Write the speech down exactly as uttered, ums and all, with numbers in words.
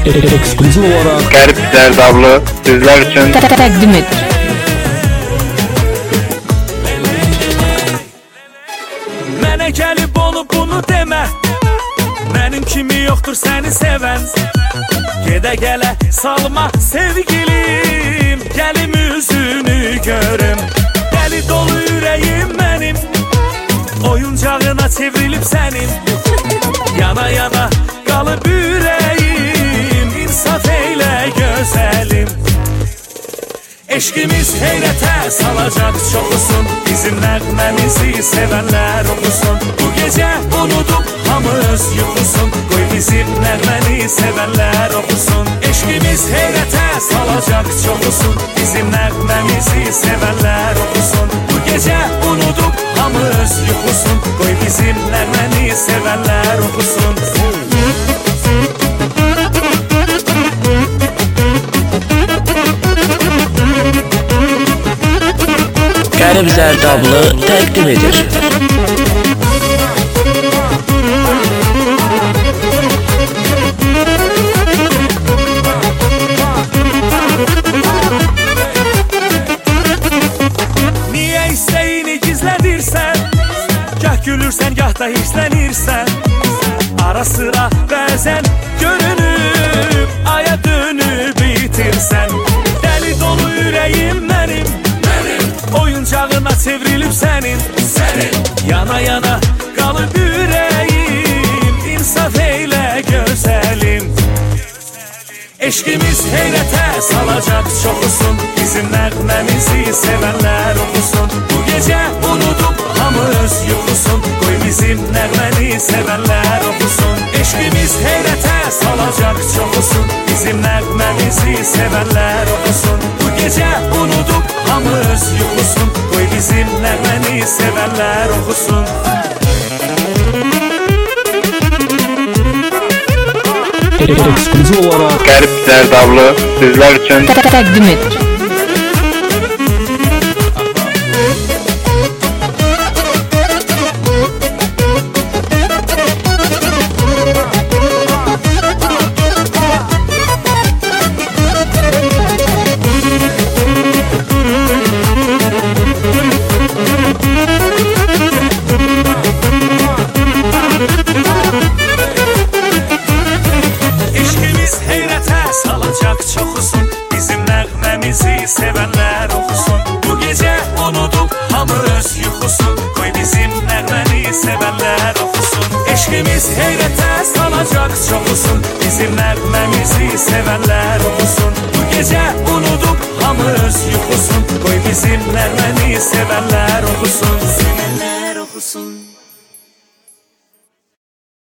Ekskluziv olarak Qərib Zərdablı sizlər üçün təqdim edir. Mənə gəlib onu bunu demə, mənim kimi yoxdur səni sevən. Gedə gələ salma sevgilim, gəlim üzünü görüm. Dəli dolu ürəyim mənim, oyuncağına çevrilib sənin. Yana yana qalıb ürəyim, insaf eylə gözəlim. Eşqimiz heyrətə salacaq çoxusun, bizim nəğməmizi sevənlər oxusun. Bu gecə unudub hamı öz yuxusun, qoy bizim nəğməni sevənlər oxusun. Eşqimiz heyrətə salacaq çoxusun, bizim nəğməmizi sevənlər oxusun. Bu gecə unudub hamı öz yuxusun, qoy bizim nəğməni sevənlər oxusun. Qərib Zərdablı təqdim edir. Niyə istəyini gizlədirsən, gah gülürsən, gah da hirslənirsən. Ara sıra bəzən görünüb, aya dönüb itirsən. Dəli dolu ürəyim mənim, oyuncağına çevrilib sənin, sənin. Yana yana qalıb ürəyim, insaf eylə gözəlim. Eşqimiz heyrətə salacaq çoxusun, bizim nəğməmizi sevənlər oxusun. Bu gecə unudub hamı öz yuxusun, qoy bizim nəğməni sevənlər oxusun. Eşqimiz heyrətə salacaq çoxusun, bizim nəğməmizi sevənlər oxusun. Bu gecə unudub hamı öz yuxusun, qoy bizim nəğməni sevənlər oxusun. ekskluziv olarak Qərib Zərdablı sizlər üçün təqdim edir. Salacaq çoxusun, bizim nəğməmizi sevənlər oxusun. Bu gecə unudub hamı öz yuxusun, qoy bizim nəğməni sevənlər oxusun. Eşqimiz heyrətə salacaq çoxusun, bizim nəğməmizi sevənlər oxusun. Bu gecə unudub hamı öz yuxusun, qoy bizim nəğməni sevənlər oxusun. Sevənlər oxusun.